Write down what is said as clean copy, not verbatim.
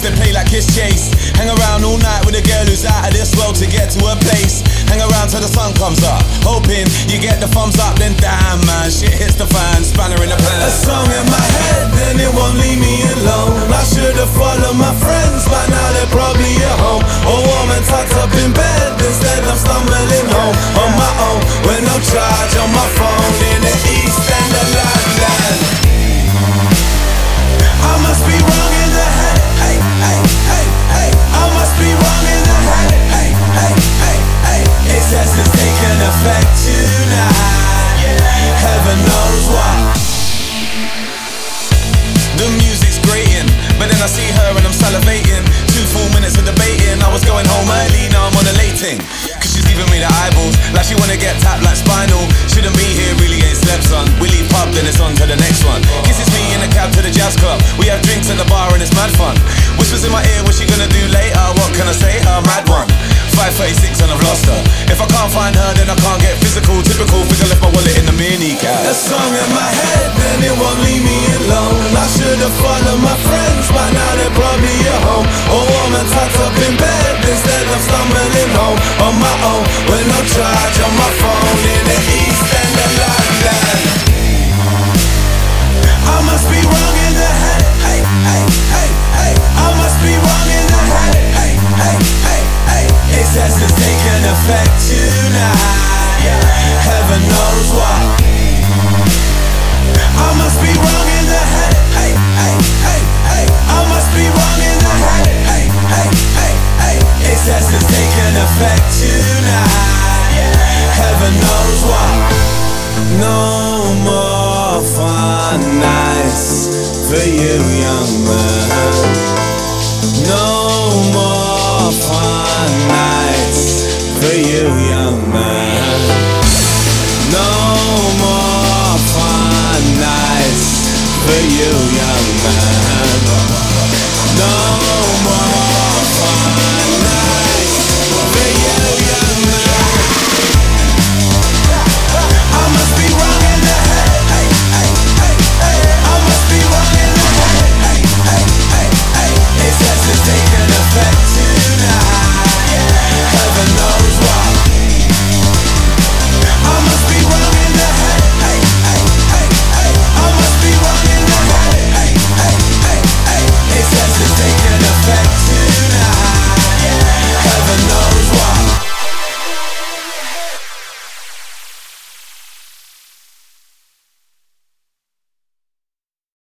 they play like Kiss Chase. Hang around all night with a girl who's out of this world to get to her place. Hang around till the sun comes up, hoping you get the thumbs up. Then damn man, shit hits the fan, spanner in the plan. A song in my head, then it won't leave me alone. I should've followed my friends, but now they're probably at home, or warm and tucked up in bed. Instead I'm stumbling home on my own, with no charge on my phone in the East End of London. I must be wrong in the head, hey, hey, hey, hey. I must be wrong in the head, hey, hey, hey, hey. It says it's taking effect tonight, heaven knows why. The music's grating, but then I see her and I'm salivating. 2 full minutes of debating, I was going home early, now I'm on a late thing. Cause she's giving me the eyeballs, like she wanna get tapped like Spinal. Shouldn't be here, really ain't slept, son. We leave pub, then it's on to the next one. Kisses me in the cab to the jazz club. We have drinks at the bar and it's mad fun. Whispers in my ear, what's she gonna do later? What can I say? Her mad one. 5:36 and I've lost her. If I can't find her, then I can't get physical. Typical, think I left my wallet in the mini cab. A song in my head, then it won't leave me alone. I should've followed my friends, but now they're probably